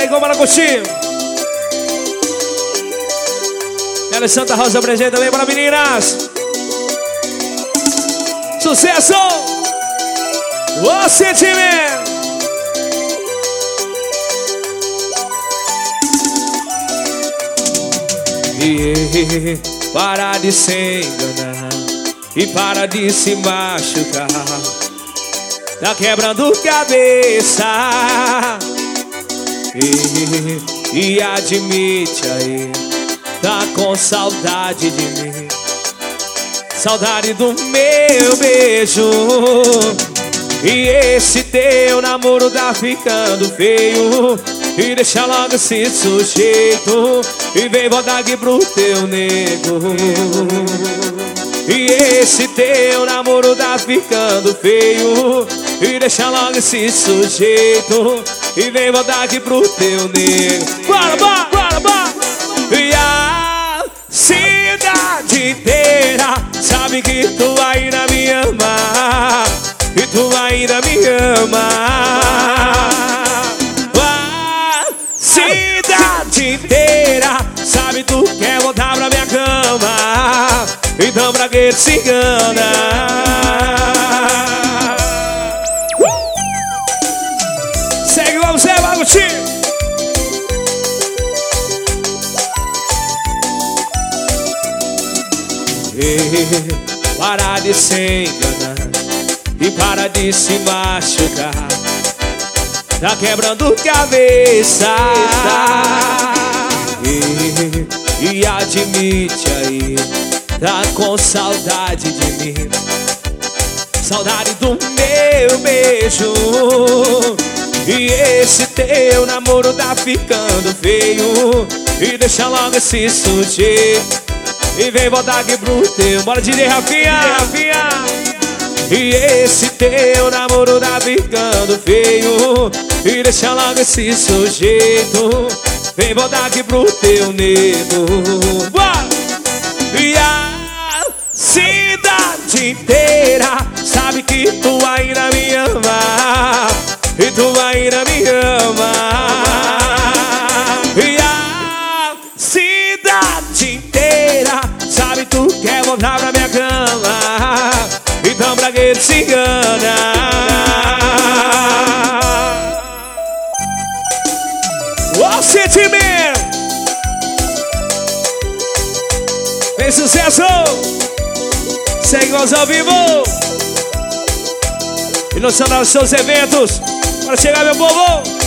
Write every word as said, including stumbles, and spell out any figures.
Segue com para curtir. Ela Santa Rosa presente também para meninas. Sucesso! O sentimento. E para de se enganar e para de se machucar. Tá quebrando cabeça. E, e admite aí, tá com saudade de mim. Saudade do meu beijo. E esse teu namoro tá ficando feio. E deixa logo esse sujeito e vem voltar aqui pro teu nego. E esse teu namoro tá ficando feio. E deixa logo esse sujeito e vem voltar aqui pro teu nego. Bora, bora, bora, bora. E a cidade inteira sabe que tu ainda me ama. E tu ainda me ama. A cidade inteira sabe tu quer voltar pra minha cama. Então pra que se engana? uh! Segue como você vai curtir. E para de se enganar e para de se machucar. Tá quebrando cabeça. E, e admite aí, tá com saudade de mim. Saudade do meu beijo. E esse teu namoro tá ficando feio. E deixa logo esse sujeito e vem voltar aqui pro teu. Bora de Rafinha, Rafinha. E esse teu namoro tá ficando feio. E deixa logo esse sujeito vem voltar aqui pro teu nego. Bora! E a cidade inteira sabe que tu ainda me ama. E tu ainda me ama. E a cidade inteira sabe tu quer voltar pra minha cama. Então pra que ele se engana? O sentimento tem sucesso. Segue nós ao vivo e nos seus eventos para chegar, meu povo.